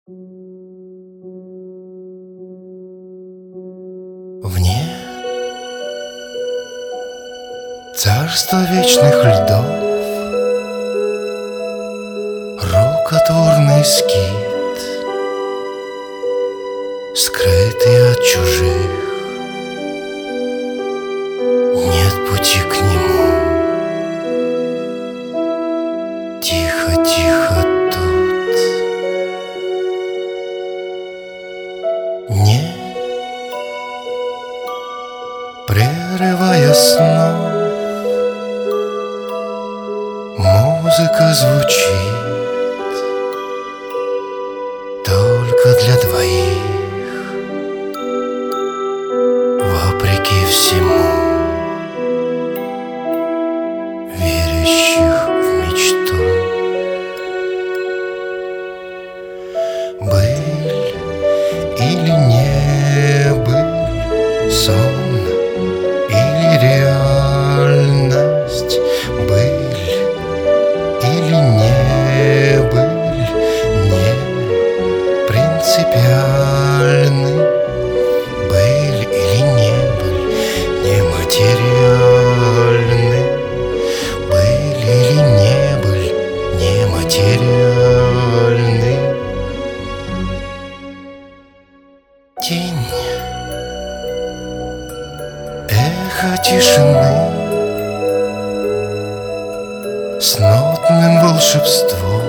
Вне царства вечных льдов рукотворный скит, скрытый от чужих, нет пути к нему. Тихо-тихо тут, не прерывая снов, музыка звучит только для двоих, вопреки всему, верящих в мечту. Быль или не быль, сон или реальность, быль или не быль, не принципиальны, быль или не быль, не материальны, быль или не быль, не материальны. Тень, эхо тишины с нотным волшебством,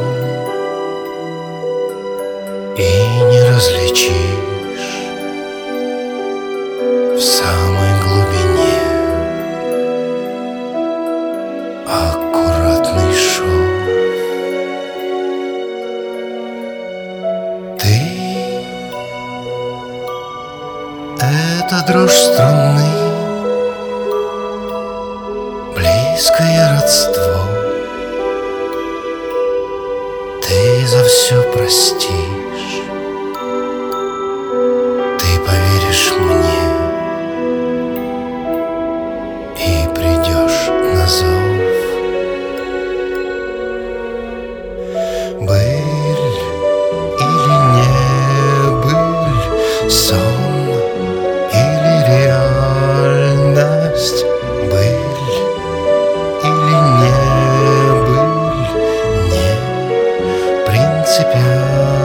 и не различишь в самой глубине аккуратный шов. Ты — это дрожь струны, близкое родство. Ты за все простишь, ты поверишь мне и придешь на зов. Быль или не быль, сон или реальность, быль или не быль, не принципиально.